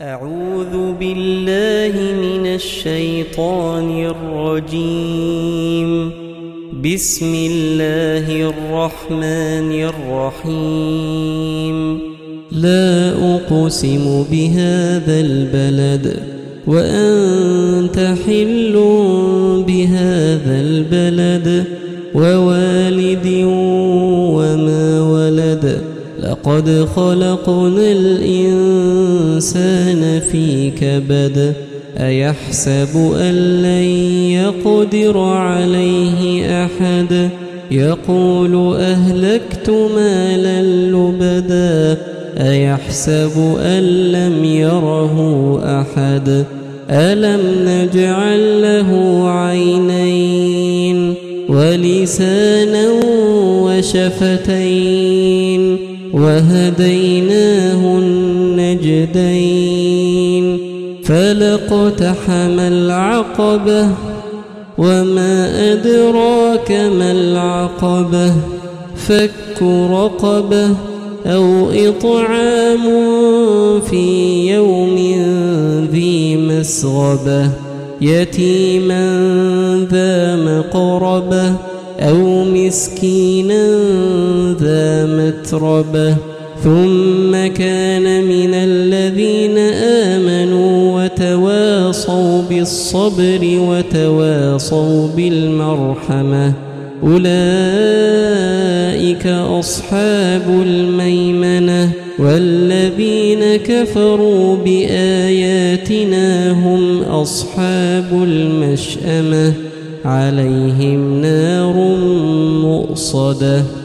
أعوذ بالله من الشيطان الرجيم. بسم الله الرحمن الرحيم. لا أقسم بهذا البلد وأنت حل بهذا البلد ووالد وما ولد. لقد خلقنا الإنسان في كبد. أيحسب أن لن يقدر عليه أحد. يقول أهلكت مالا لبدا. أيحسب أن لم يره أحد. ألم نجعل له عينين ولسانا وشفتين وهديناه النجدين. فلاقتحم العقبة وما أدراك ما العقبة. فك رقبة أو إطعام في يوم ذي مسغبة. يتيما ذا مقربة أو مسكينا ذا متربة. ثم كان من الذين آمنوا وتواصوا بالصبر وتواصوا بالمرحمة. أولئك أصحاب الميمنة. والذين كفروا بآياتنا هم أصحاب المشأمة. عليهم نار مؤصدة.